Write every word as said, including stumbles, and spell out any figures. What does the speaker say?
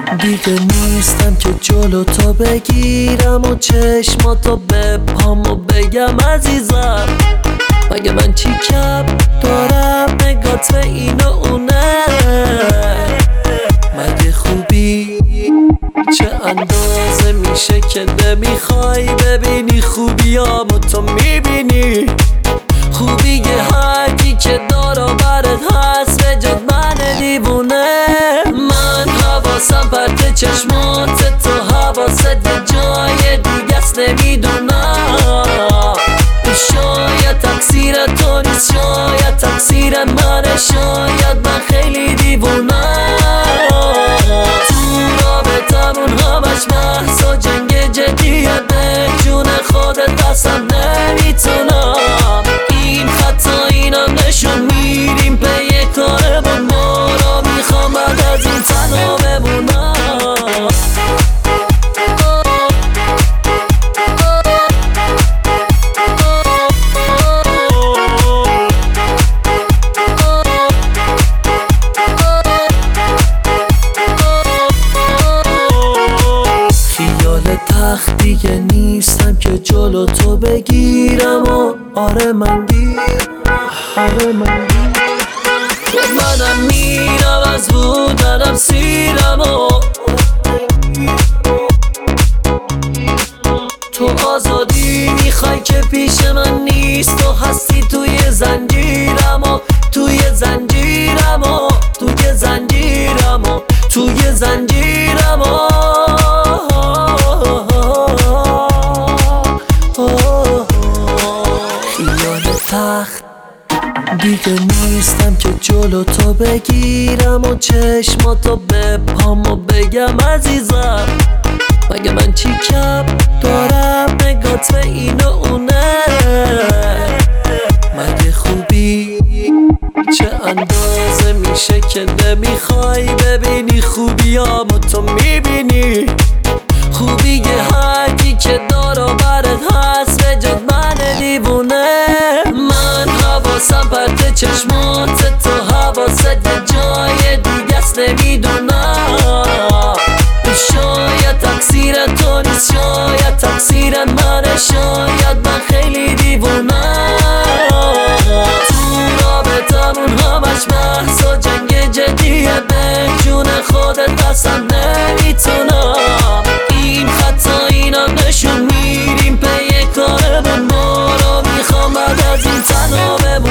دیگه نیستم که جلو تو بگیرم و چشماتو بپام و بگم عزیزم مگه من چی کم دارم نگات به این و اونه مگه خوبی چه اندازه میشه که نمیخوای ببینی خوبیامو تو میبینی خوبی هرکی که دارا برد هست به جد من دیوونه من حواسم پرت چشمات تو حواست یه جای دیگه است نمیدونم شاید تقصیر تو نیست شاید تقصیر منه شاید من خیلی دیوونم تو رابطمون همش بحث و جنگ جدیه به جون خودت قسم نمیتونم این خطا اینم نشون میریم به یه کارمون ما را میخوام بعد از این تنها بمونم تخت دیگه نیستم که جلو تو بگیرم و آره من دیر آره من دیر منم میرم از بودنم سیرم و تو آزادی میخوای که پیش من نیست تو هستی توی زنجیرم و توی زنجیرم و توی زنجیرم و توی زنجیرم و تخت دیگه نیستم که جلو تو بگیرم و چشماتو بپام و بگم عزیزم مگه من چی کم دارم نگات به این و اونه مگه خوبی چه اندازه میشه که نمیخوای ببینی خوبیامو تو میبینی خوبی هرکی که دارا برد هست به جد من دیوونه من حواسم پرت چشمات تو حواست یه جای دیگه است نمیدونم شاید تقصیر تو نیست شاید تقصیر منه شاید من خیلی دیوونم تو رابطمون همش بحث و جنگ جدیه به جون خودت قسم نمیتونم این خطا اینم نشون میریم به یه کارمون ما را میخوام بعد از این تنها بمونم